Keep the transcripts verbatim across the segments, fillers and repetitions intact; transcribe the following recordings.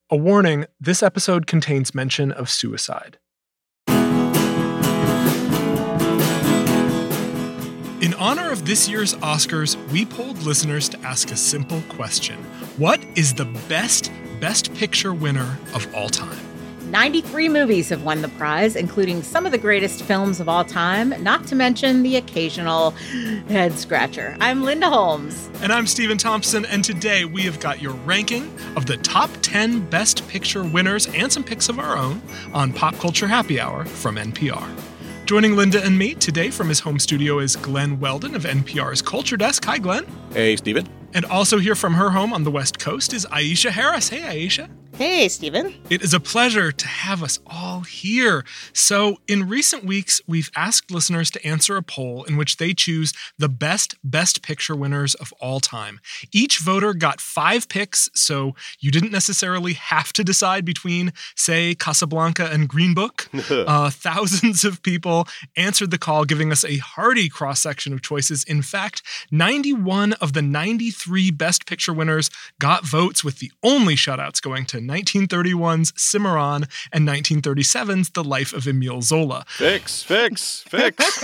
A warning, this episode contains mention of suicide. In honor of this year's Oscars, we polled listeners to ask a simple question. What is the best Best Picture winner of all time? ninety-three movies have won the prize, including some of the greatest films of all time, not to mention the occasional head scratcher. I'm Linda Holmes. And I'm Stephen Thompson, and today we have got your ranking of the top ten Best Picture winners and some picks of our own on Pop Culture Happy Hour from N P R. Joining Linda and me today from his home studio is Glenn Weldon of N P R's Culture Desk. Hi, Glenn. Hey, Stephen. And also here from her home on the West Coast is Aisha Harris. Hey, Aisha. Hey, Stephen. It is a pleasure to have us all here. So, in recent weeks, we've asked listeners to answer a poll in which they choose the best Best Picture winners of all time. Each voter got five picks, so you didn't necessarily have to decide between, say, Casablanca and Green Book. uh, thousands of people answered the call, giving us a hearty cross-section of choices. In fact, ninety-one of the ninety-three Best Picture winners got votes, with the only shutouts going to nineteen thirty-one's Cimarron and nineteen thirty-seven's The Life of Emile Zola. Fix, fix, fix.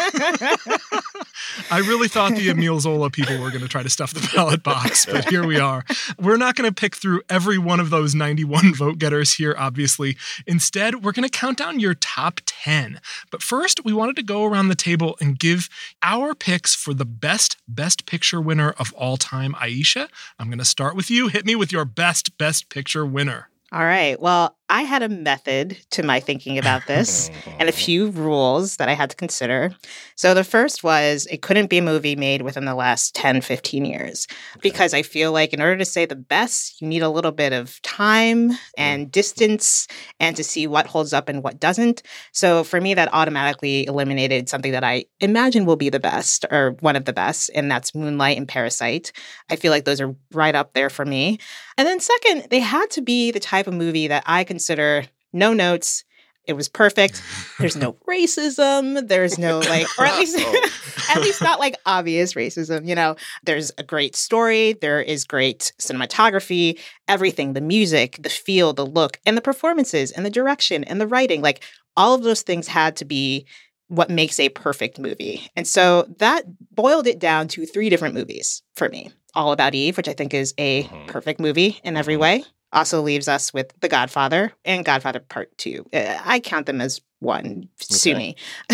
I really thought the Emile Zola people were going to try to stuff the ballot box, but here we are. We're not going to pick through every one of those ninety-one vote getters here, obviously. Instead, we're going to count down your top ten. But first, we wanted to go around the table and give our picks for the best Best Picture winner of all time. Aisha, I'm going to start with you. Hit me with your best Best Picture winner. All right. Well, I had a method to my thinking about this and a few rules that I had to consider. So the first was it couldn't be a movie made within the last ten, fifteen years, because I feel like in order to say the best, you need a little bit of time and distance and to see what holds up and what doesn't. So for me, that automatically eliminated something that I imagine will be the best or one of the best, and that's Moonlight and Parasite. I feel like those are right up there for me. And then second, they had to be the type of movie that I consider no notes. It was perfect. There's no racism. There's no like, or at least, at least not like obvious racism. You know, there's a great story. There is great cinematography, everything, the music, the feel, the look, and the performances, and the direction, and the writing. Like all of those things had to be what makes a perfect movie. And so that boiled it down to three different movies for me. All About Eve, which I think is a perfect movie in every way. Also leaves us with The Godfather and Godfather Part two. Uh, I count them as one. Sue me.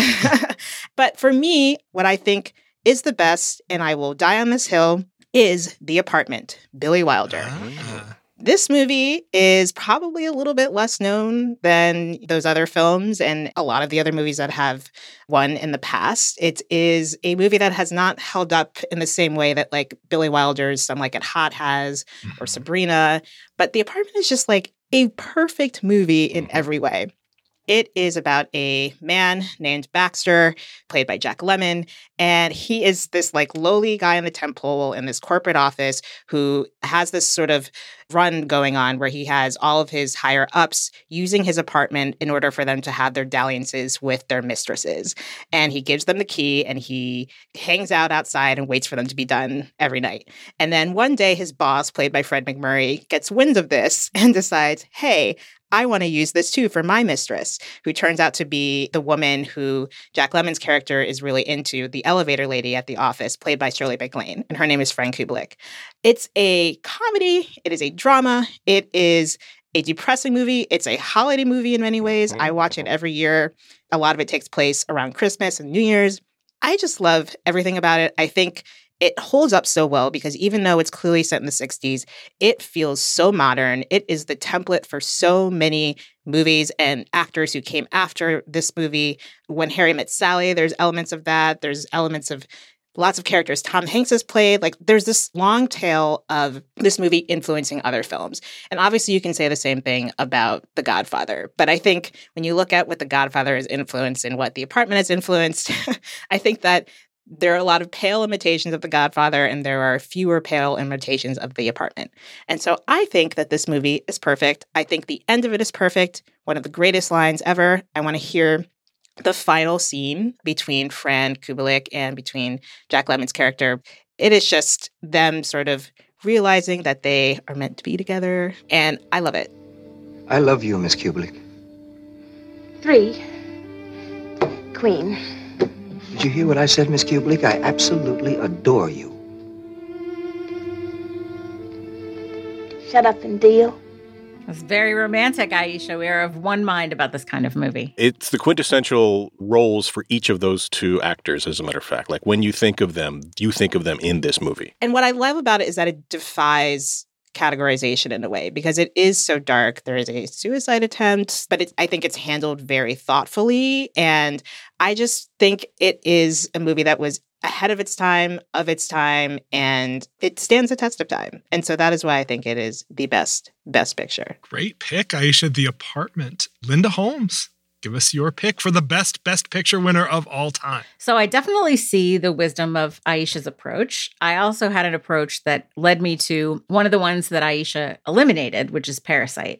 But for me, what I think is the best, and I will die on this hill, is The Apartment, Billy Wilder. Ah. This movie is probably a little bit less known than those other films and a lot of the other movies that have won in the past. It is a movie that has not held up in the same way that like Billy Wilder's Some Like It Hot has or Sabrina. But The Apartment is just like a perfect movie in every way. It is about a man named Baxter, played by Jack Lemmon, and he is this like lowly guy in the temple in this corporate office who has this sort of run going on where he has all of his higher ups using his apartment in order for them to have their dalliances with their mistresses. And he gives them the key and he hangs out outside and waits for them to be done every night. And then one day his boss, played by Fred McMurray, gets wind of this and decides, hey, I want to use this too for my mistress, who turns out to be the woman who Jack Lemmon's character is really into, the elevator lady at the office, played by Shirley MacLaine, and her name is Fran Kubelik. It's a comedy. It is a drama. It is a depressing movie. It's a holiday movie in many ways. I watch it every year. A lot of it takes place around Christmas and New Year's. I just love everything about it. I think it holds up so well because even though it's clearly set in the sixties, it feels so modern. It is the template for so many movies and actors who came after this movie. When Harry Met Sally, there's elements of that. There's elements of lots of characters Tom Hanks has played. Like there's this long tail of this movie influencing other films. And obviously you can say the same thing about The Godfather. But I think when you look at what The Godfather has influenced and what The Apartment has influenced, I think that there are a lot of pale imitations of The Godfather, and there are fewer pale imitations of The Apartment. And so I think that this movie is perfect. I think the end of it is perfect. One of the greatest lines ever. I want to hear the final scene between Fran Kubelik and between Jack Lemmon's character. It is just them sort of realizing that they are meant to be together. And I love it. I love you, Miss Kubelik. Three. Queen. Did you hear what I said, Miss Kubelik? I absolutely adore you. Shut up and deal. It's very romantic, Aisha. We are of one mind about this kind of movie. It's the quintessential roles for each of those two actors, as a matter of fact. Like, when you think of them, you think of them in this movie. And what I love about it is that it defies categorization in a way, because it is so dark. There is a suicide attempt, but it, I think it's handled very thoughtfully. And I just think it is a movie that was ahead of its time, of its time, and it stands the test of time. And so that is why I think it is the best, best picture. Great pick, Aisha. The Apartment. Linda Holmes, give us your pick for the best, best picture winner of all time. So I definitely see the wisdom of Aisha's approach. I also had an approach that led me to one of the ones that Aisha eliminated, which is Parasite.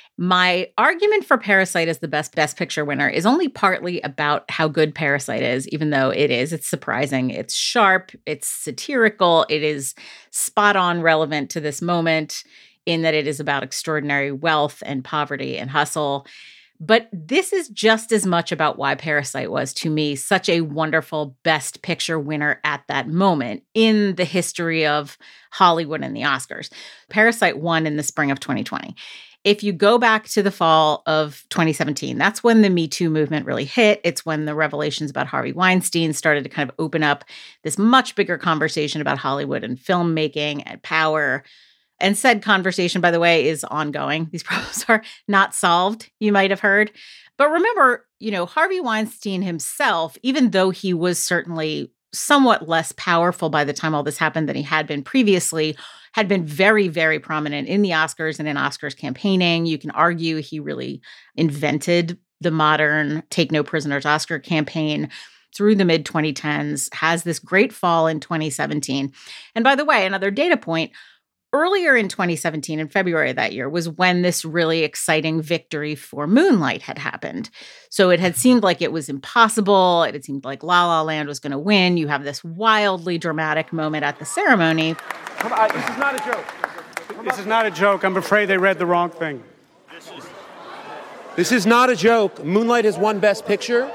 My argument for Parasite as the best Best Picture winner is only partly about how good Parasite is, even though it is. It's surprising. It's sharp. It's satirical. It is spot on relevant to this moment in that it is about extraordinary wealth and poverty and hustle. But this is just as much about why Parasite was, to me, such a wonderful Best Picture winner at that moment in the history of Hollywood and the Oscars. Parasite won in the spring of twenty twenty. If you go back to the fall of twenty seventeen, that's when the Me Too movement really hit. It's when the revelations about Harvey Weinstein started to kind of open up this much bigger conversation about Hollywood and filmmaking and power. And said conversation, by the way, is ongoing. These problems are not solved, you might have heard. But remember, you know, Harvey Weinstein himself, even though he was certainly somewhat less powerful by the time all this happened than he had been previously, had been very, very prominent in the Oscars and in Oscars campaigning. You can argue he really invented the modern Take No Prisoners Oscar campaign through the mid twenty tens, has this great fall in twenty seventeen. And by the way, another data point, earlier in twenty seventeen, in February of that year, was when this really exciting victory for Moonlight had happened. So it had seemed like it was impossible. It had seemed like La La Land was going to win. You have this wildly dramatic moment at the ceremony. Come on, this is not a joke. This is not a joke. I'm afraid they read the wrong thing. This is, this is not a joke. Moonlight has won Best Picture.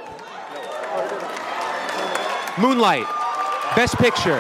Moonlight, Best Picture.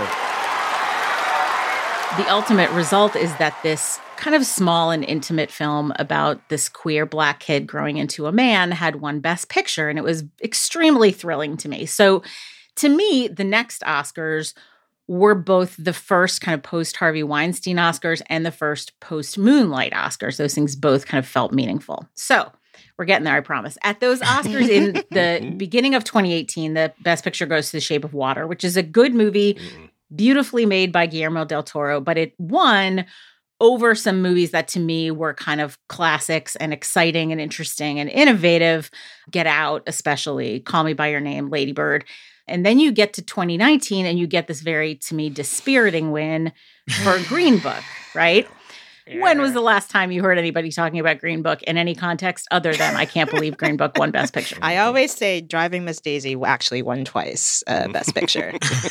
The ultimate result is that this kind of small and intimate film about this queer Black kid growing into a man had won Best Picture, and it was extremely thrilling to me. So to me, the next Oscars were both the first kind of post-Harvey Weinstein Oscars and the first post-Moonlight Oscars. Those things both kind of felt meaningful. So we're getting there, I promise. At those Oscars in the beginning of twenty eighteen, the Best Picture goes to The Shape of Water, which is a good movie, beautifully made by Guillermo del Toro, but it won over some movies that to me were kind of classics and exciting and interesting and innovative. Get Out, especially, Call Me By Your Name, Lady Bird. And then you get to twenty nineteen and you get this very, to me, dispiriting win for Green Book, right? Yeah. When was the last time you heard anybody talking about Green Book in any context other than I can't believe Green Book won Best Picture? I always say Driving Miss Daisy actually won twice uh, Best Picture.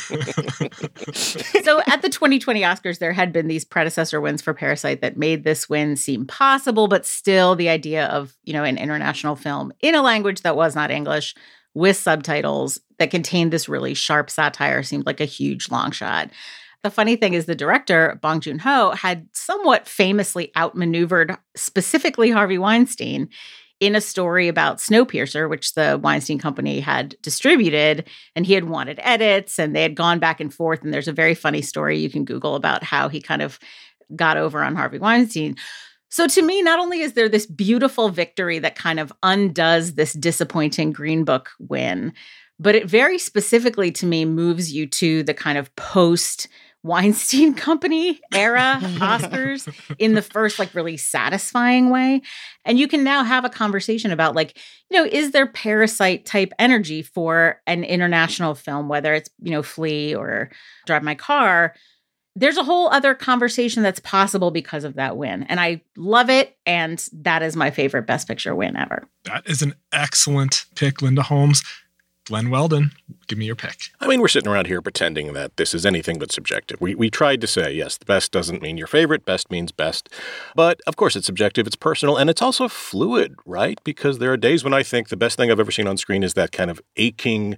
So at the twenty twenty Oscars, there had been these predecessor wins for Parasite that made this win seem possible, but still the idea of, you know, an international film in a language that was not English with subtitles that contained this really sharp satire seemed like a huge long shot. The funny thing is the director, Bong Joon-ho, had somewhat famously outmaneuvered specifically Harvey Weinstein in a story about Snowpiercer, which the Weinstein Company had distributed, and he had wanted edits, and they had gone back and forth, and there's a very funny story you can Google about how he kind of got over on Harvey Weinstein. So to me, not only is there this beautiful victory that kind of undoes this disappointing Green Book win, but it very specifically to me moves you to the kind of post Weinstein Company era Oscars in the first, like, really satisfying way. And you can now have a conversation about, like, you know, is there Parasite type energy for an international film, whether it's, you know, Flea or Drive My Car? There's a whole other conversation that's possible because of that win. And I love it. And that is my favorite Best Picture win ever. That is an excellent pick, Linda Holmes. Glenn Weldon, give me your pick. I mean, we're sitting around here pretending that this is anything but subjective. We we tried to say, yes, the best doesn't mean your favorite, best means best. But, of course, it's subjective, it's personal, and it's also fluid, right? Because there are days when I think the best thing I've ever seen on screen is that kind of aching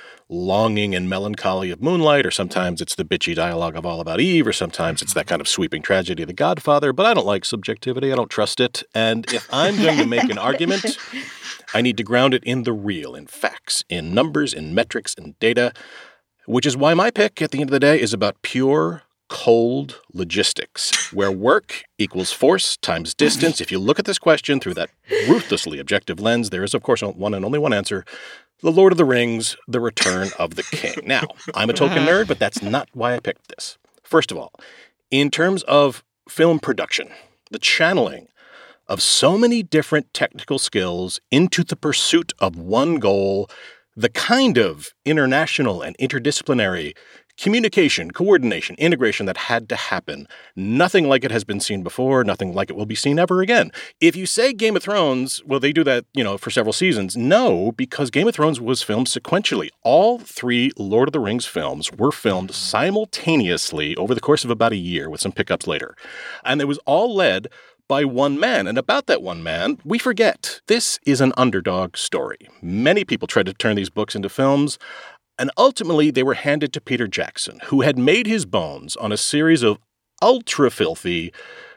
longing and melancholy of Moonlight, or sometimes it's the bitchy dialogue of All About Eve, or sometimes it's that kind of sweeping tragedy of The Godfather, but I don't like subjectivity. I don't trust it. And if I'm going to make an argument, I need to ground it in the real, in facts, in numbers, in metrics, in data, which is why my pick at the end of the day is about pure, cold logistics, where work equals force times distance. If you look at this question through that ruthlessly objective lens, there is, of course, one and only one answer: The Lord of the Rings, The Return of the King. Now, I'm a token nerd, but that's not why I picked this. First of all, in terms of film production, the channeling of so many different technical skills into the pursuit of one goal, the kind of international and interdisciplinary communication, coordination, integration that had to happen. Nothing like it has been seen before. Nothing like it will be seen ever again. If you say Game of Thrones, well, they do that, you know, for several seasons. No, because Game of Thrones was filmed sequentially. All three Lord of the Rings films were filmed simultaneously over the course of about a year, with some pickups later. And it was all led by one man. And about that one man, we forget. This is an underdog story. Many people tried to turn these books into films, and ultimately they were handed to Peter Jackson, who had made his bones on a series of ultra-filthy,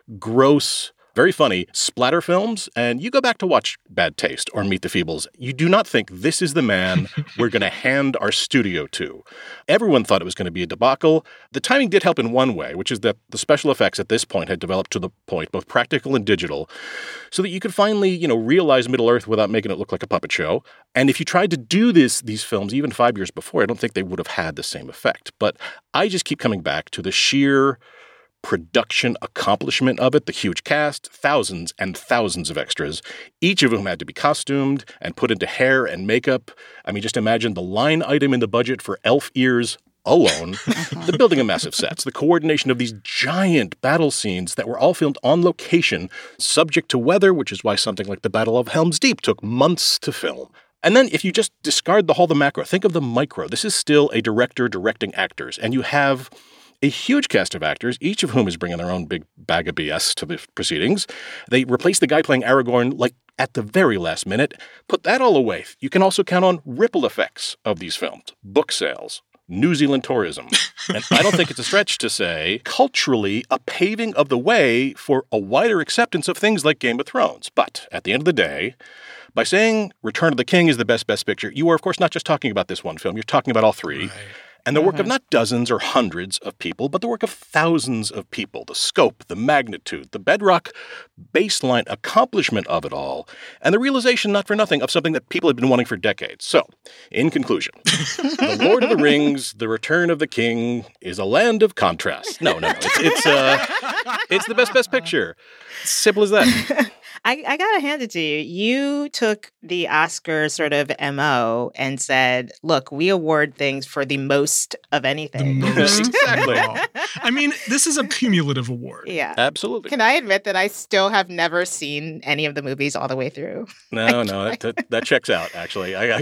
gross, very funny splatter films. And you go back to watch Bad Taste or Meet the Feebles, you do not think this is the man we're going to hand our studio to. Everyone thought it was going to be a debacle. The timing did help in one way, which is that the special effects at this point had developed to the point, both practical and digital, so that you could finally, you know, realize Middle-earth without making it look like a puppet show. And if you tried to do this, these films, even five years before, I don't think they would have had the same effect. But I just keep coming back to the sheer production accomplishment of it, the huge cast, thousands and thousands of extras, each of whom had to be costumed and put into hair and makeup. I mean, just imagine the line item in the budget for elf ears alone, the building of massive sets, the coordination of these giant battle scenes that were all filmed on location, subject to weather, which is why something like the Battle of Helm's Deep took months to film. And then if you just discard the whole the macro, think of the micro. This is still a director directing actors, and you have a huge cast of actors, each of whom is bringing their own big bag of B S to the proceedings. They replaced the guy playing Aragorn, like, at the very last minute. Put that all away. You can also count on ripple effects of these films, book sales, New Zealand tourism. And I don't think it's a stretch to say, culturally, a paving of the way for a wider acceptance of things like Game of Thrones. But at the end of the day, by saying Return of the King is the best, best picture, you are, of course, not just talking about this one film. You're talking about all three. Right. And the work mm-hmm. of not dozens or hundreds of people, but the work of thousands of people, the scope, the magnitude, the bedrock baseline accomplishment of it all, and the realization, not for nothing, of something that people had been wanting for decades. So, in conclusion, The Lord of the Rings, The Return of the King is a land of contrast. No, no, it's it's, uh, it's the best, best picture. Simple as that. I, I gotta hand it to you. You took the Oscar sort of M O and said, look, we award things for the most of anything. The most. Exactly. I mean, this is a cumulative award. Yeah. Absolutely. Can I admit that I still have never seen any of the movies all the way through? No, no, that, that, that checks out, actually. I, I,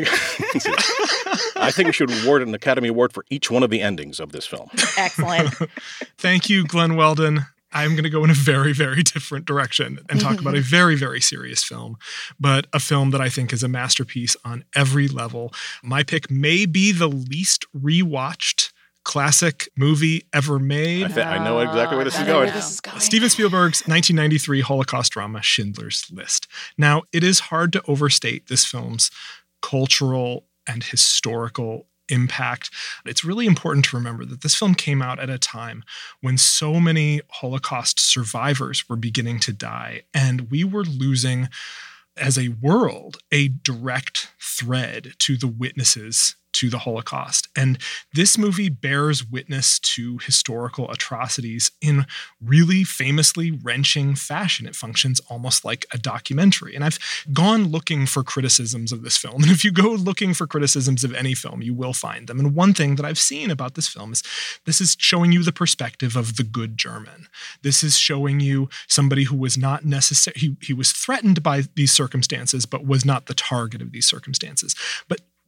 I think we should award an Academy Award for each one of the endings of this film. Excellent. Thank you, Glenn Weldon. I'm going to go in a very, very different direction and talk about a very, very serious film, but a film that I think is a masterpiece on every level. My pick may be the least rewatched classic movie ever made. I, th- I know exactly where this, is going. this is going. Steven Spielberg's nineteen ninety-three Holocaust drama, Schindler's List. Now, it is hard to overstate this film's cultural and historical impact. It's really important to remember that this film came out at a time when so many Holocaust survivors were beginning to die, and we were losing, as a world, a direct thread to the witnesses to the Holocaust. And this movie bears witness to historical atrocities in really famously wrenching fashion. It functions almost like a documentary. And I've gone looking for criticisms of this film. And if you go looking for criticisms of any film, you will find them. And one thing that I've seen about this film is this is showing you the perspective of the good German. This is showing you somebody who was not necessary. He, he was threatened by these circumstances, but was not the target of these circumstances. But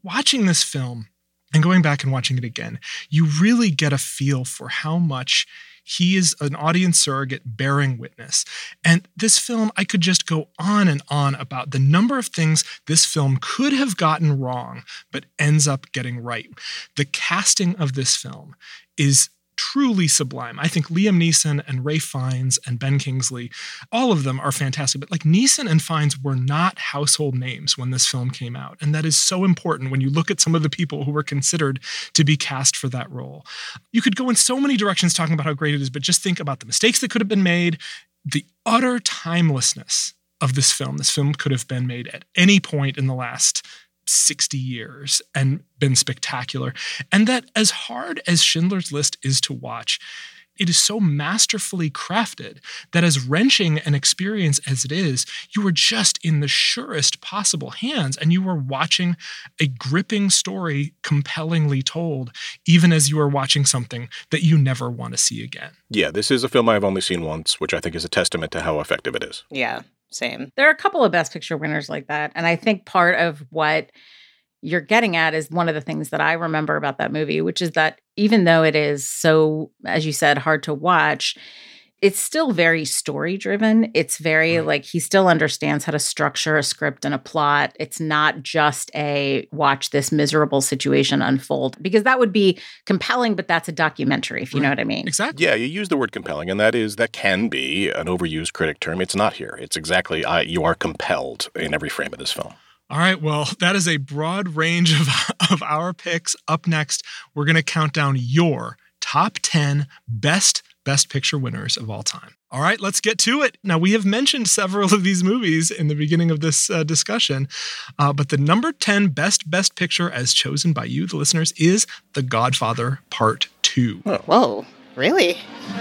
watching this film and going back and watching it again, you really get a feel for how much he is an audience surrogate bearing witness. And this film, I could just go on and on about the number of things this film could have gotten wrong, but ends up getting right. The casting of this film is truly sublime. I think Liam Neeson and Ralph Fiennes and Ben Kingsley, all of them are fantastic. But like Neeson and Fiennes were not household names when this film came out. And that is so important when you look at some of the people who were considered to be cast for that role. You could go in so many directions talking about how great it is, but just think about the mistakes that could have been made, the utter timelessness of this film. This film could have been made at any point in the last sixty years and been spectacular. And that as hard as Schindler's List is to watch, it is so masterfully crafted that as wrenching an experience as it is, you were just in the surest possible hands and you were watching a gripping story compellingly told, even as you are watching something that you never want to see again. Yeah, this is a film I've only seen once, which I think is a testament to how effective it is. Yeah. Same. There are a couple of Best Picture winners like that. And I think part of what you're getting at is one of the things that I remember about that movie, which is that even though it is so, as you said, hard to watch, it's still very story driven. It's very right. like he still understands how to structure a script and a plot. It's not just a watch this miserable situation unfold, because that would be compelling, but that's a documentary, if you right. know what I mean. Exactly. Yeah, you use the word compelling, and that is that can be an overused critic term. It's not here. It's exactly uh, you are compelled in every frame of this film. All right, well, that is a broad range of, of our picks. Up next, we're going to count down your top ten best Best Picture winners of all time. All right, let's get to it. Now, we have mentioned several of these movies in the beginning of this uh, discussion, uh, but the number ten best Best Picture as chosen by you, the listeners, is The Godfather Part two. Oh. Whoa, really?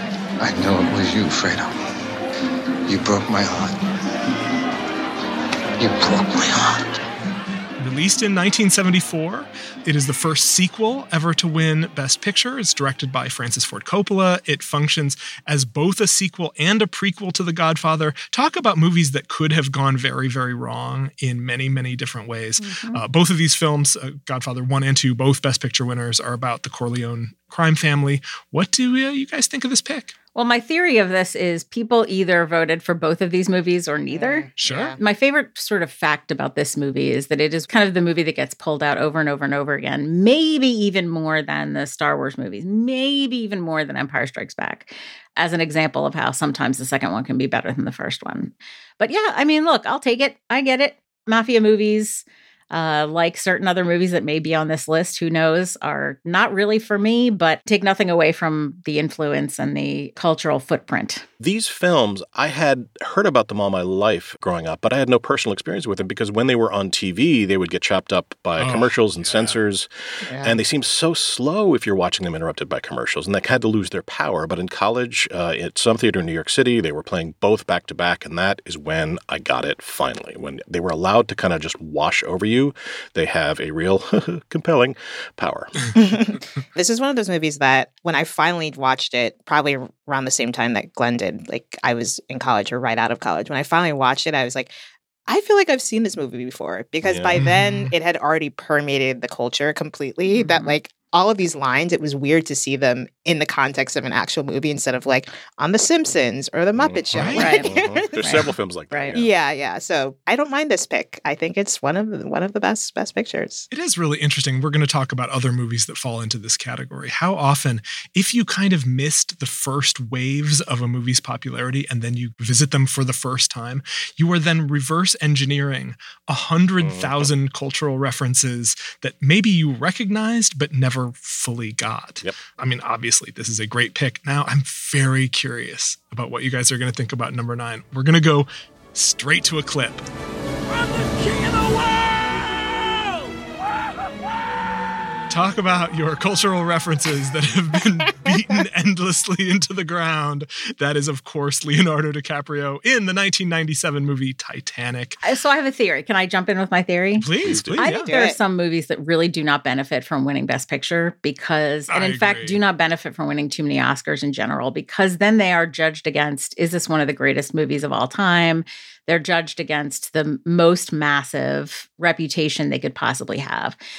I know it was you, Fredo. You broke my heart. You broke my heart. Released in nineteen seventy-four, it is the first sequel ever to win Best Picture. It's directed by Francis Ford Coppola. It functions as both a sequel and a prequel to The Godfather. Talk about movies that could have gone very, very wrong in many, many different ways. Mm-hmm. Uh, both of these films, uh, Godfather one and two, both Best Picture winners, are about the Corleone crime family. What do uh, you guys think of this pick? Well, my theory of this is people either voted for both of these movies or neither. Mm, sure. yeah. My favorite sort of fact about this movie is that it is kind of the movie that gets pulled out over and over and over again, maybe even more than the Star Wars movies, maybe even more than Empire Strikes Back, as an example of how sometimes the second one can be better than the first one. But yeah, I mean, look, I'll take it. I get it. Mafia movies, Uh, like certain other movies that may be on this list, who knows, are not really for me, but take nothing away from the influence and the cultural footprint. These films, I had heard about them all my life growing up, but I had no personal experience with them because when they were on T V, they would get chopped up by oh, commercials and yeah. censors, yeah. and they seemed so slow if you're watching them interrupted by commercials, and they had to lose their power. But in college, uh, at some theater in New York City, they were playing both back-to-back, and that is when I got it finally. When they were allowed to kind of just wash over you, they have a real compelling power. This is one of those movies that when I finally watched it, probably around the same time that Glenn did, like I was in college or right out of college. When I finally watched it, I was like, I feel like I've seen this movie before, because yeah. by then it had already permeated the culture completely. Mm-hmm. That like all of these lines, it was weird to see them in the context of an actual movie instead of like on The Simpsons or The Muppet Show. Right. Right. Mm-hmm. There's right. several films like that. Right. Yeah. yeah, yeah. So I don't mind this pick. I think it's one of the, one of the best best pictures. It is really interesting. We're going to talk about other movies that fall into this category. How often, if you kind of missed the first waves of a movie's popularity and then you visit them for the first time, you are then reverse engineering a hundred thousand mm-hmm. cultural references that maybe you recognized but never fully got. Yep. I mean, obviously, this is a great pick. Now, I'm very curious about what you guys are going to think about number nine. We're going to go straight to a clip. I'm the king of the world! Talk about your cultural references that have been beaten endlessly into the ground. That is, of course, Leonardo DiCaprio in the nineteen ninety-seven movie Titanic. So I have a theory. Can I jump in with my theory? Please, please. I yeah. think there are some movies that really do not benefit from winning Best Picture because, and I in agree. fact, do not benefit from winning too many Oscars in general, because then they are judged against, is this one of the greatest movies of all time? They're judged against the most massive reputation they could possibly have.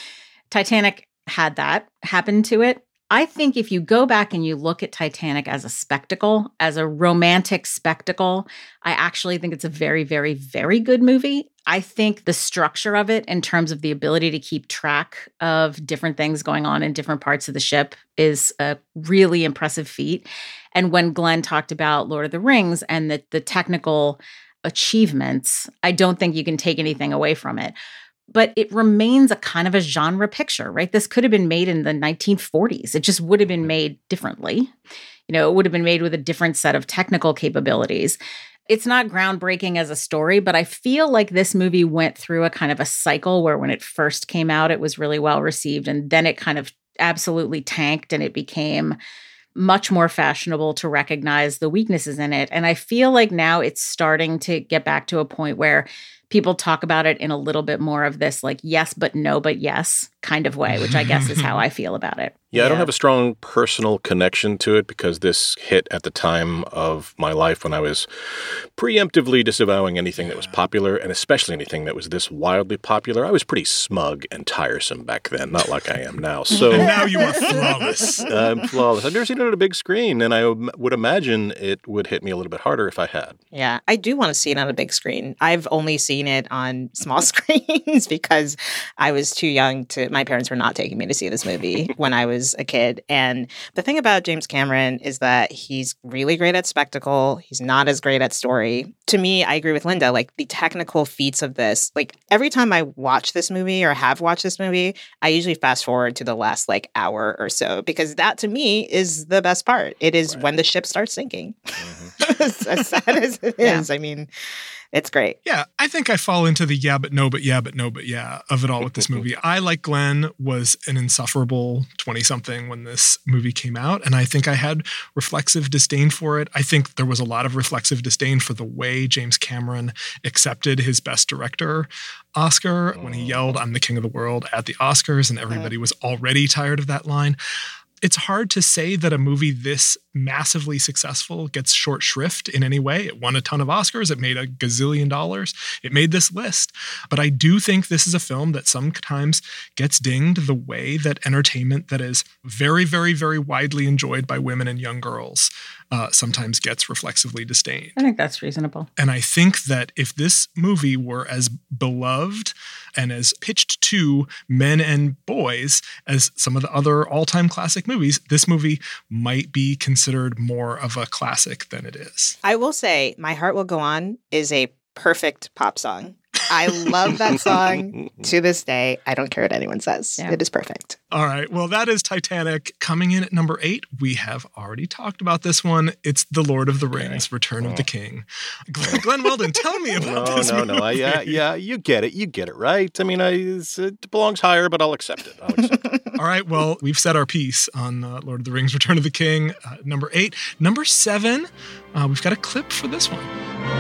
Titanic had that happen to it. I think if you go back and you look at Titanic as a spectacle, as a romantic spectacle, I actually think it's a very, very, very good movie. I think the structure of it in terms of the ability to keep track of different things going on in different parts of the ship is a really impressive feat. And when Glenn talked about Lord of the Rings and the, the technical achievements, I don't think you can take anything away from it. But it remains a kind of a genre picture, right? This could have been made in the nineteen forties. It just would have been made differently. You know, it would have been made with a different set of technical capabilities. It's not groundbreaking as a story, but I feel like this movie went through a kind of a cycle where when it first came out, it was really well received. And then it kind of absolutely tanked and it became much more fashionable to recognize the weaknesses in it. And I feel like now it's starting to get back to a point where people talk about it in a little bit more of this like yes, but no, but yes kind of way, which I guess is how I feel about it. Yeah, yeah, I don't have a strong personal connection to it because this hit at the time of my life when I was preemptively disavowing anything that was popular, and especially anything that was this wildly popular. I was pretty smug and tiresome back then, not like I am now. So and now you are flawless. I'm flawless. I've never seen it on a big screen, and I would imagine it would hit me a little bit harder if I had. Yeah, I do want to see it on a big screen. I've only seen it on small screens because I was too young to, my parents were not taking me to see this movie when I was a kid. And the thing about James Cameron is that he's really great at spectacle. He's not as great at story. To me, I agree with Linda, like the technical feats of this, like every time I watch this movie or have watched this movie, I usually fast forward to the last like hour or so, because that to me is the best part. It is right when the ship starts sinking. Mm-hmm. As sad as it is. Yeah. I mean, it's great. Yeah, I think I fall into the yeah, but no, but yeah, but no, but yeah of it all with this movie. I, like Glenn, was an insufferable twenty-something when this movie came out, and I think I had reflexive disdain for it. I think there was a lot of reflexive disdain for the way James Cameron accepted his Best Director Oscar when he yelled, "I'm the king of the world" at the Oscars, and everybody was already tired of that line. It's hard to say that a movie this massively successful gets short shrift in any way. It won a ton of Oscars. It made a gazillion dollars. It made this list. But I do think this is a film that sometimes gets dinged the way that entertainment that is very, very, very widely enjoyed by women and young girls uh, sometimes gets reflexively disdained. I think that's reasonable. And I think that if this movie were as beloved and as pitched to men and boys as some of the other all-time classic movies, this movie might be considered more of a classic than it is. I will say My Heart Will Go On is a perfect pop song. I love that song to this day. I don't care what anyone says. Yeah. It is perfect. All right. Well, that is Titanic. Coming in at number eight, we have already talked about this one. It's The Lord of the Rings, okay. Return oh. of the King. Glenn, Glenn Weldon, tell me about no, this no, movie. No, no, no. Yeah, yeah, you get it. You get it, right? I mean, I, it belongs higher, but I'll accept it. I'll accept it. All right. Well, we've said our piece on uh, Lord of the Rings, Return of the King, uh, number eight. Number seven, uh, we've got a clip for this one.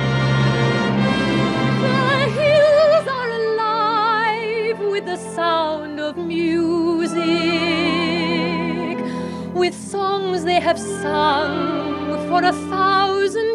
The sound of music, with songs they have sung for a thousand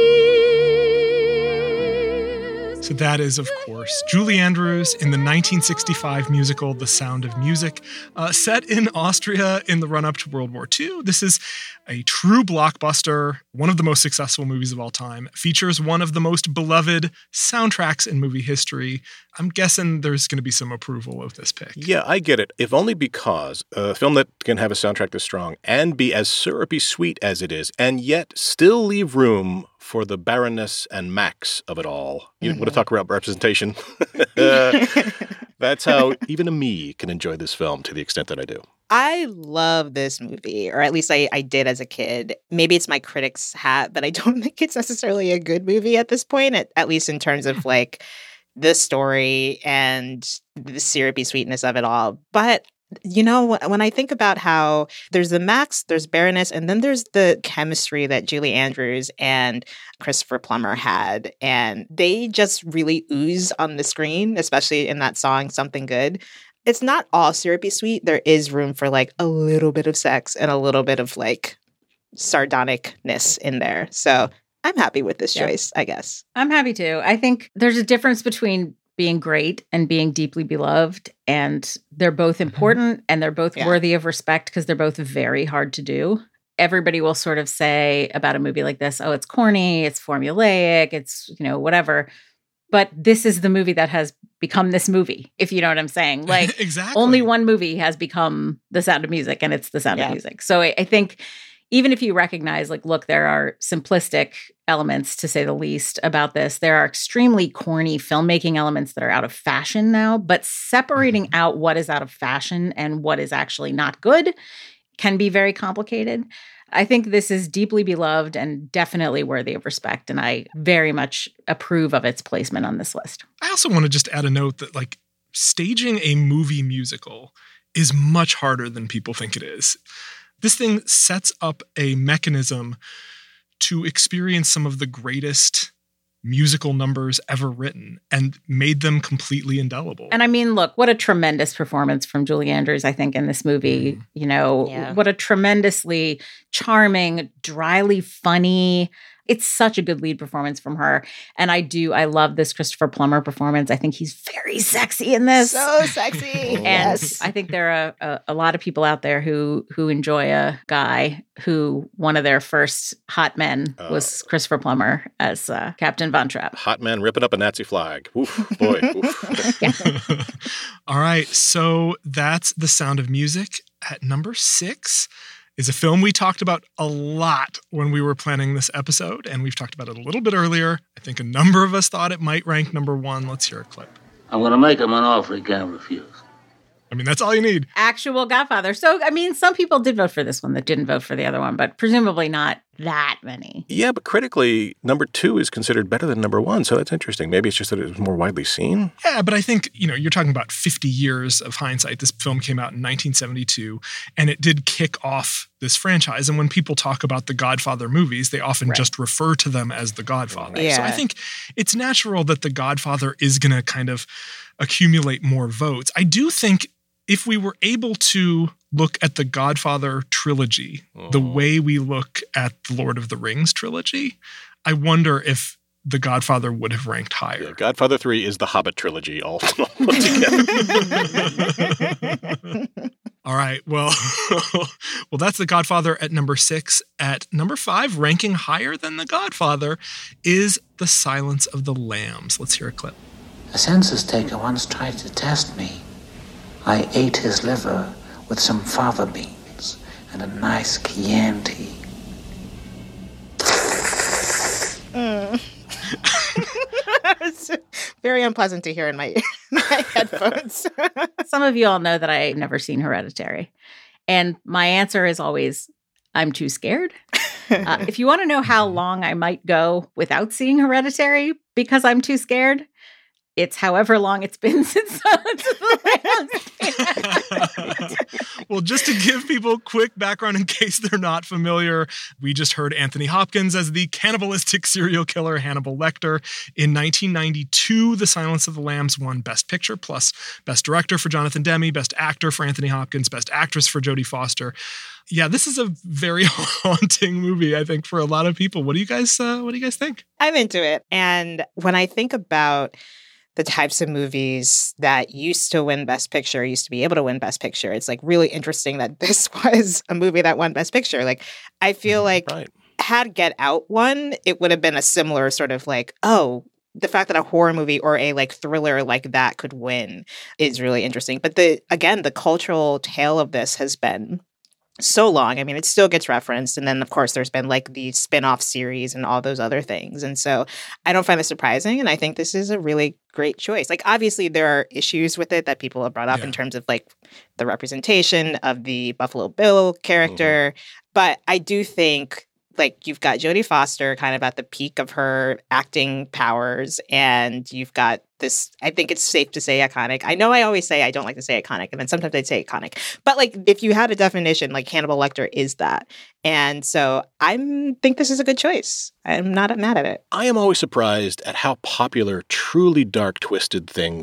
years. So that is, of course, Julie Andrews in the nineteen sixty-five musical The Sound of Music, uh, set in Austria in the run-up to World War Two. This is a true blockbuster, one of the most successful movies of all time, features one of the most beloved soundtracks in movie history. I'm guessing there's going to be some approval of this pick. Yeah, I get it. If only because a film that can have a soundtrack this strong and be as syrupy sweet as it is, and yet still leave room for the Baroness and Max of it all. You mm-hmm. want to talk about representation? uh, that's how even a me can enjoy this film to the extent that I do. I love this movie, or at least I, I did as a kid. Maybe it's my critic's hat, but I don't think it's necessarily a good movie at this point, at, at least in terms of like the story and the syrupy sweetness of it all. But you know, when I think about how there's the Max, there's Baroness, and then there's the chemistry that Julie Andrews and Christopher Plummer had, and they just really ooze on the screen, especially in that song, Something Good. It's not all syrupy sweet. There is room for like a little bit of sex and a little bit of like sardonicness in there. So I'm happy with this choice, yeah. I guess. I'm happy too. I think there's a difference between being great and being deeply beloved. And they're both important and they're both Yeah. worthy of respect because they're both very hard to do. Everybody will sort of say about a movie like this, oh, it's corny, it's formulaic, it's, you know, whatever. But this is the movie that has become this movie, if you know what I'm saying. Like, exactly. only one movie has become The Sound of Music, and it's The Sound Yeah. of Music. So I, I think even if you recognize, like, look, there are simplistic elements, to say the least, about this. There are extremely corny filmmaking elements that are out of fashion now, but separating out what is out of fashion and what is actually not good can be very complicated. I think this is deeply beloved and definitely worthy of respect, and I very much approve of its placement on this list. I also want to just add a note that, like, staging a movie musical is much harder than people think it is. This thing sets up a mechanism to experience some of the greatest musical numbers ever written and made them completely indelible. And I mean, look, what a tremendous performance from Julie Andrews, I think, in this movie. Mm. You know, yeah. what a tremendously charming, dryly funny. It's such a good lead performance from her. And I do, I love this Christopher Plummer performance. I think he's very sexy in this. So sexy. And yes. I think there are a, a lot of people out there who who enjoy a guy who one of their first hot men uh, was Christopher Plummer as uh, Captain Von Trapp. Hot man ripping up a Nazi flag. Oof, boy. Oof. All right. So that's The Sound of Music. At number six is a film we talked about a lot when we were planning this episode, and we've talked about it a little bit earlier. I think a number of us thought it might rank number one. Let's hear a clip. I'm going to make him an offer he can't refuse. I mean, that's all you need. Actual Godfather. So, I mean, some people did vote for this one that didn't vote for the other one, but presumably not that many. Yeah, but critically, number two is considered better than number one, so that's interesting. Maybe it's just that it was more widely seen. Yeah, but I think, you know, you're talking about fifty years of hindsight. This film came out in nineteen seventy-two, and it did kick off this franchise. And when people talk about the Godfather movies, they often Right. just refer to them as the Godfather. Yeah. So I think it's natural that the Godfather is going to kind of accumulate more votes. I do think if we were able to look at the Godfather trilogy oh. the way we look at the Lord of the Rings trilogy, I wonder if the Godfather would have ranked higher. Yeah, Godfather three is the Hobbit trilogy all, all together. All right. Well, well, that's The Godfather at number six. At number five, ranking higher than The Godfather, is The Silence of the Lambs. Let's hear a clip. A census taker once tried to test me. I ate his liver with some fava beans and a nice Chianti. Mm. It's very unpleasant to hear in my, my headphones. Some of you all know that I've never seen Hereditary. And my answer is always, I'm too scared. Uh, if you want to know how long I might go without seeing Hereditary because I'm too scared, it's however long it's been since Silence of the Lambs. Well, just to give people quick background in case they're not familiar, we just heard Anthony Hopkins as the cannibalistic serial killer Hannibal Lecter. In nineteen ninety-two, The Silence of the Lambs won Best Picture plus Best Director for Jonathan Demme, Best Actor for Anthony Hopkins, Best Actress for Jodie Foster. Yeah, this is a very haunting movie, I think, for a lot of people. What do you guys uh, what do you guys think? I'm into it. And when I think about the types of movies that used to win Best Picture, used to be able to win Best Picture, it's like really interesting that this was a movie that won Best Picture. Like, I feel like right. had Get Out won, it would have been a similar sort of like, oh, the fact that a horror movie or a like thriller like that could win is really interesting. But the again, the cultural tale of this has been so long. I mean, it still gets referenced. And then, of course, there's been like the spin-off series and all those other things. And so I don't find this surprising. And I think this is a really great choice. Like, obviously, there are issues with it that people have brought up yeah. in terms of like the representation of the Buffalo Bill character. Mm-hmm. But I do think like you've got Jodie Foster kind of at the peak of her acting powers, and you've got this, I think it's safe to say iconic. I know I always say I don't like to say iconic, and then sometimes I'd say iconic. But like if you had a definition, like Hannibal Lecter is that. And so I think this is a good choice. I'm not mad at it. I am always surprised at how popular truly dark, twisted things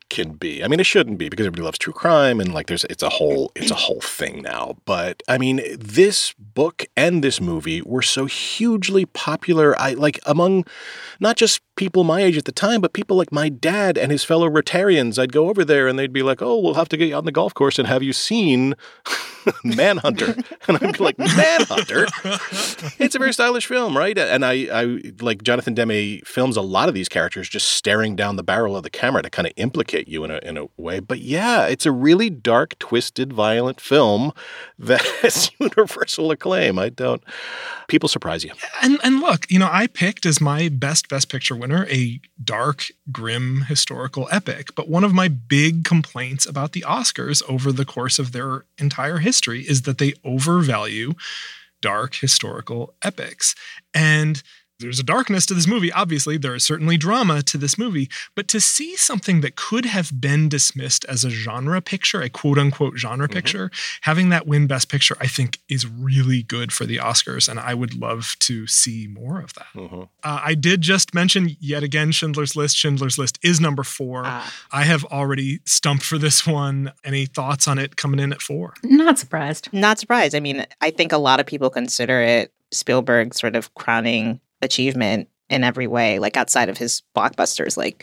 can be. I mean, it shouldn't be because everybody loves true crime and like there's it's a whole it's a whole thing now. But I mean, this book and this movie were so hugely popular. I like among not just people my age at the time, but people like my dad and his fellow Rotarians. I'd go over there and they'd be like, "Oh, we'll have to get you on the golf course and have you seen Manhunter?" And I'd be like, "Manhunter? It's a very stylish film, right?" And I, I like Jonathan Demme films a lot of these characters just staring down the barrel of the camera to kind of implicate you in a in a way. But yeah, it's a really dark, twisted, violent film that has universal acclaim. I don't. People surprise you. And and look, you know, I picked as my best Best Picture winner a dark, grim historical epic. But one of my big complaints about the Oscars over the course of their entire history is that they overvalue dark historical epics. And there's a darkness to this movie. Obviously, there is certainly drama to this movie. But to see something that could have been dismissed as a genre picture, a quote unquote genre mm-hmm. picture, having that win Best Picture, I think is really good for the Oscars. And I would love to see more of that. Mm-hmm. Uh, I did just mention yet again Schindler's List. Schindler's List is number four. Ah. I have already stumped for this one. Any thoughts on it coming in at four? Not surprised. Not surprised. I mean, I think a lot of people consider it Spielberg's sort of crowning achievement in every way, like outside of his blockbusters. Like,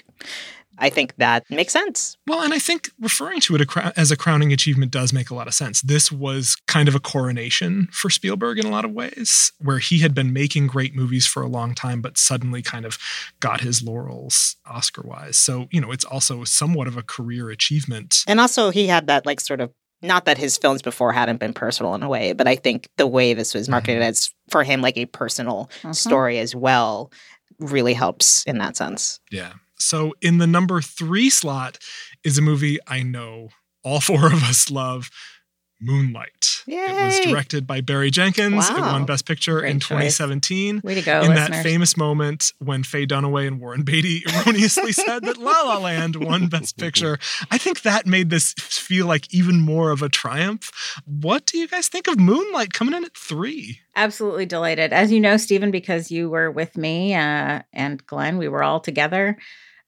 I think that makes sense. Well, and I think referring to it as a crowning achievement does make a lot of sense. This was kind of a coronation for Spielberg in a lot of ways, where he had been making great movies for a long time, but suddenly kind of got his laurels Oscar-wise. So, you know, it's also somewhat of a career achievement. And also he had that like sort of, not that his films before hadn't been personal in a way, but I think the way this was marketed mm-hmm. as for him like a personal mm-hmm. story as well really helps in that sense. Yeah. So in the number three slot is a movie I know all four of us love, Moonlight. Yay. It was directed by Barry Jenkins. Wow. It won Best Picture Great in choice. twenty seventeen. Way to go, In listeners. that famous moment when Faye Dunaway and Warren Beatty erroneously said that La La Land won Best Picture. I think that made this feel like even more of a triumph. What do you guys think of Moonlight coming in at three? Absolutely delighted. As you know, Stephen, because you were with me uh, and Glenn, we were all together.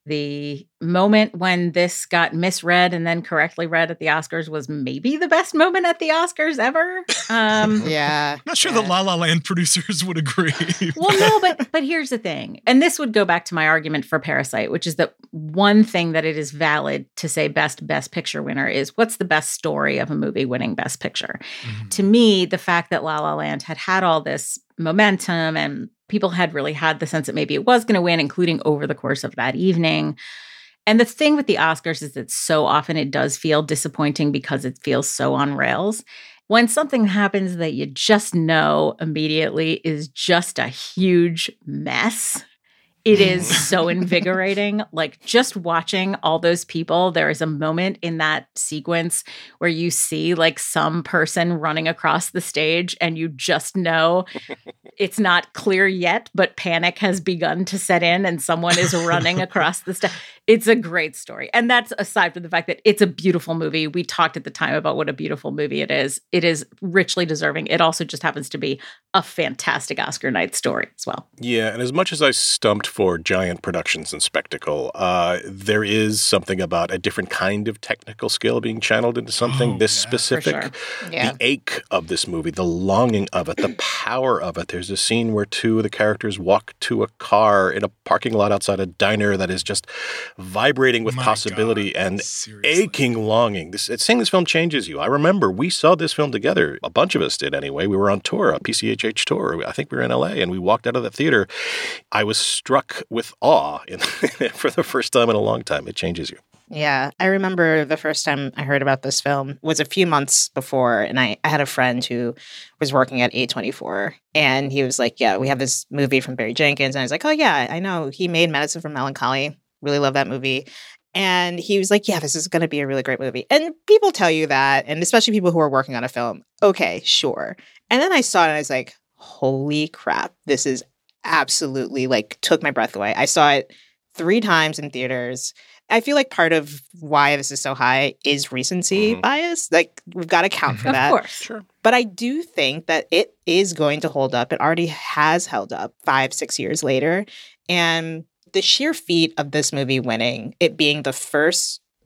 The moment when this got misread and then correctly read at the Oscars was maybe the best moment at the Oscars ever. Um, yeah. Not sure yeah. the La La Land producers would agree. Well, no, but but here's the thing. And this would go back to my argument for Parasite, which is that one thing that it is valid to say best Best Picture winner is what's the best story of a movie winning Best Picture. Mm-hmm. To me, the fact that La La Land had had all this momentum and people had really had the sense that maybe it was going to win, including over the course of that evening. And the thing with the Oscars is that so often it does feel disappointing because it feels so on rails. When something happens that you just know immediately is just a huge mess, it is so invigorating. Like just watching all those people, there is a moment in that sequence where you see like some person running across the stage and you just know it's not clear yet, but panic has begun to set in and someone is running across the stage. It's a great story. And that's aside from the fact that it's a beautiful movie. We talked at the time about what a beautiful movie it is. It is richly deserving. It also just happens to be a fantastic Oscar night story as well. Yeah, and as much as I stumped for giant productions and spectacle, uh, there is something about a different kind of technical skill being channeled into something oh, this yeah, specific. Sure. Yeah. The ache of this movie, the longing of it, the power of it. There's a scene where two of the characters walk to a car in a parking lot outside a diner that is just vibrating with My possibility God, and seriously. aching longing. This, seeing this film changes you. I remember we saw this film together. A bunch of us did anyway. We were on tour, a P C H H tour. I think we were in L A, and we walked out of the theater. I was struck with awe in, for the first time in a long time. It changes you. Yeah, I remember the first time I heard about this film was a few months before, and I, I had a friend who was working at A twenty-four, and he was like, yeah, we have this movie from Barry Jenkins, and I was like, oh yeah, I know, he made Medicine for Melancholy, really love that movie, and he was like, yeah, this is going to be a really great movie, and people tell you that, and especially people who are working on a film, okay, sure, and then I saw it, and I was like, holy crap, this is absolutely, like, took my breath away. I saw it three times in theaters. I feel like part of why this is so high is recency mm-hmm. bias. Like, we've got to account for of that. Of course. Sure. But I do think that it is going to hold up. It already has held up five, six years later. And the sheer feat of this movie winning, it being the first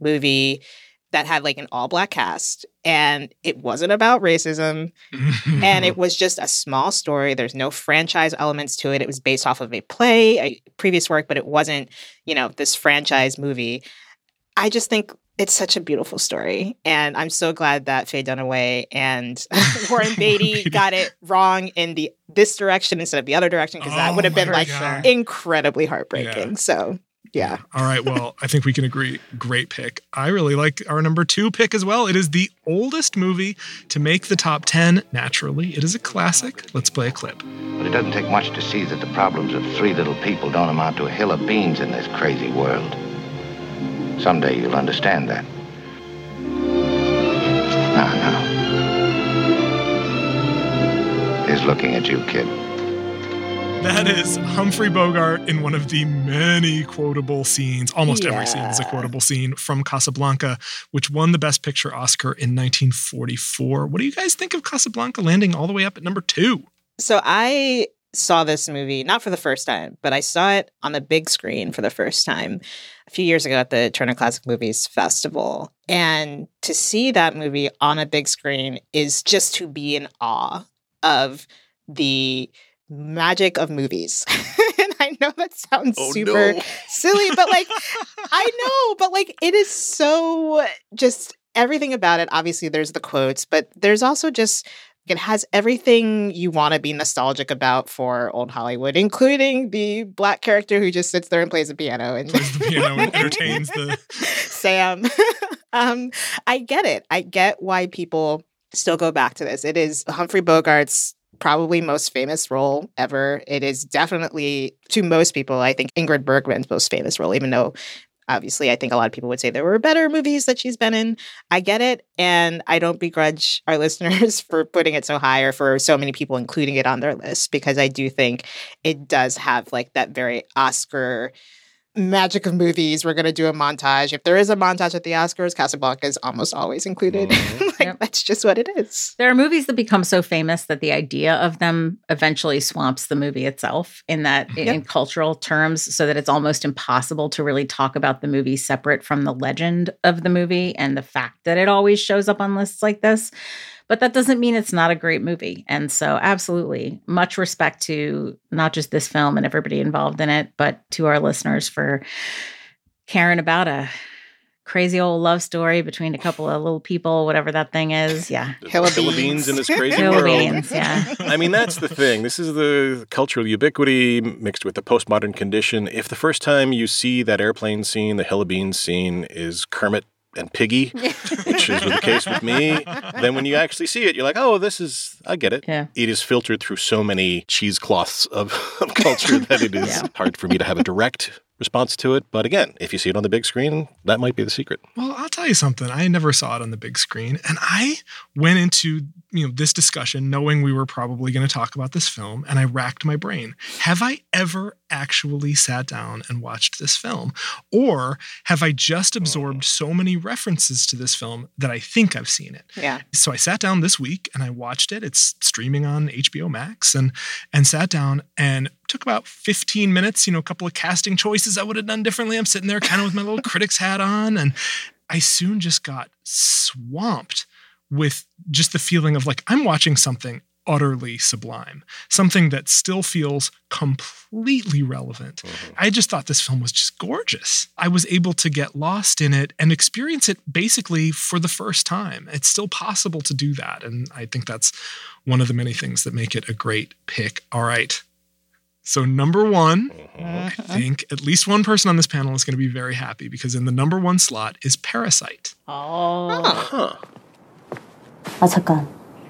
movie that had like an all black cast, and it wasn't about racism, and it was just a small story. There's no franchise elements to it. It was based off of a play, a previous work, but it wasn't, you know, this franchise movie. I just think it's such a beautiful story, and I'm so glad that Faye Dunaway and Warren Beatty got it wrong in the this direction instead of the other direction, because oh that would have been like God. incredibly heartbreaking. Yeah. So. Yeah. All right. Well, I think we can agree. Great pick. I really like our number two pick as well. It is the oldest movie to make the top ten. Naturally, it is a classic. Let's play a clip. But it doesn't take much to see that the problems of three little people don't amount to a hill of beans in this crazy world. Someday you'll understand that. Now, now. He's looking at you, kid. That is Humphrey Bogart in one of the many quotable scenes. Almost yeah. every scene is a quotable scene from Casablanca, which won the Best Picture Oscar in nineteen forty-four. What do you guys think of Casablanca landing all the way up at number two? So I saw this movie, not for the first time, but I saw it on the big screen for the first time a few years ago at the Turner Classic Movies Festival. And to see that movie on a big screen is just to be in awe of the magic of movies. And I know that sounds oh, super no. silly, but like, I know, but like, it is so just everything about it. Obviously, there's the quotes, but there's also just, it has everything you want to be nostalgic about for old Hollywood, including the black character who just sits there and plays the piano and plays the piano and entertains the Sam. um, I get it. I get why people still go back to this. It is Humphrey Bogart's probably most famous role ever. It is definitely, to most people, I think Ingrid Bergman's most famous role, even though obviously I think a lot of people would say there were better movies that she's been in. I get it. And I don't begrudge our listeners for putting it so high or for so many people including it on their list, because I do think it does have like that very Oscar magic of movies. We're going to do a montage. If there is a montage at the Oscars, Casablanca is almost always included. Mm-hmm. like, yep. That's just what it is. There are movies that become so famous that the idea of them eventually swamps the movie itself in that yep. in cultural terms, so that it's almost impossible to really talk about the movie separate from the legend of the movie and the fact that it always shows up on lists like this. But that doesn't mean it's not a great movie. And so absolutely, much respect to not just this film and everybody involved in it, but to our listeners for caring about a crazy old love story between a couple of little people, whatever that thing is. Yeah. Hill of beans in this crazy Hill world. Beans, yeah. I mean, that's the thing. This is the cultural ubiquity mixed with the postmodern condition. If the first time you see that airplane scene, the Hill of Beans scene, is Kermit and Piggy, which is the case with me, then when you actually see it, you're like, oh, this is, I get it. Yeah. It is filtered through so many cheesecloths of, of culture that it is yeah. hard for me to have a direct response to it. But again, if you see it on the big screen, that might be the secret. Well, I'll tell you something. I never saw it on the big screen. And I went into you know this discussion knowing we were probably going to talk about this film, and I racked my brain. Have I ever actually sat down and watched this film? Or have I just absorbed so many references to this film that I think I've seen it? Yeah. So I sat down this week and I watched it. It's streaming on H B O Max, and and sat down and took about fifteen minutes, you know, a couple of casting choices I would have done differently. I'm sitting there kind of with my little critic's hat on, and I soon just got swamped with just the feeling of like, I'm watching something utterly sublime, something that still feels completely relevant. Mm-hmm. I just thought this film was just gorgeous. I was able to get lost in it and experience it basically for the first time. It's still possible to do that. And I think that's one of the many things that make it a great pick. All right. So number one, uh-huh. I think at least one person on this panel is going to be very happy, because in the number one slot is Parasite. Oh. Huh. 아 잠깐.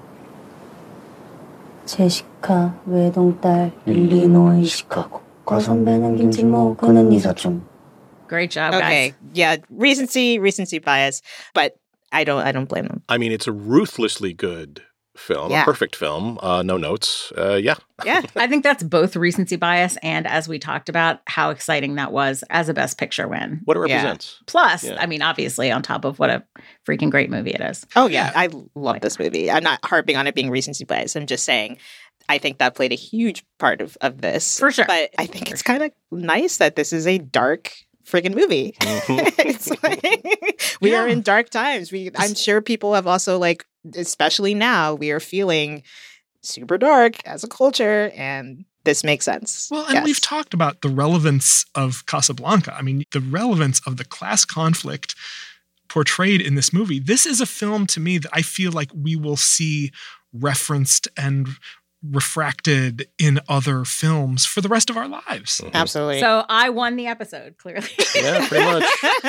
제시카 외동딸 일리노이 시카고 과선배는 김진모 그는 네 사촌. Great job, okay. guys. Yeah, recency, recency bias, but I don't, I don't blame them. I mean, it's a ruthlessly good film, yeah. a perfect film. Uh, no notes. Uh, yeah. Yeah. I think that's both recency bias and, as we talked about, how exciting that was as a Best Picture win. What it represents. Yeah. Plus, yeah. I mean, obviously, on top of what a freaking great movie it is. Oh, yeah. I love this movie. I'm not harping on it being recency bias. I'm just saying I think that played a huge part of, of this. For sure. But I think it's kind of nice that this is a dark friggin' movie. It's like, we Yeah. are in dark times. We, I'm sure people have also, like, especially now, we are feeling super dark as a culture, and this makes sense. Well, and Yes. we've talked about the relevance of Casablanca. I mean, the relevance of the class conflict portrayed in this movie. This is a film to me that I feel like we will see referenced and refracted in other films for the rest of our lives. Mm-hmm. Absolutely. So I won the episode, clearly. Yeah, pretty much.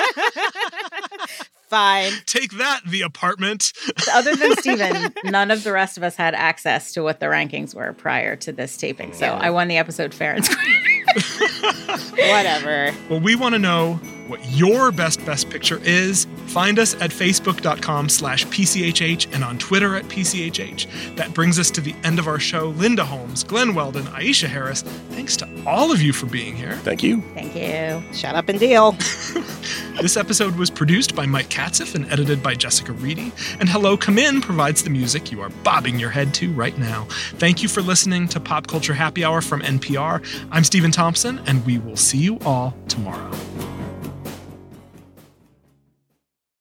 Fine. Take that, The Apartment. Other than Steven, none of the rest of us had access to what the rankings were prior to this taping. So I won the episode fair and square. Whatever. Well, we want to know what your best best picture is. Find us at facebook.com slash PCHH and on Twitter at P C H H. That brings us to the end of our show. Linda Holmes, Glenn Weldon, Aisha Harris, thanks to all of you for being here. Thank you. Thank you. Shut up and deal. This episode was produced by Mike Katzeff and edited by Jessica Reedy. And Hello Come In provides the music you are bobbing your head to right now. Thank you for listening to Pop Culture Happy Hour from N P R. I'm Stephen Thompson, and we will see you all tomorrow.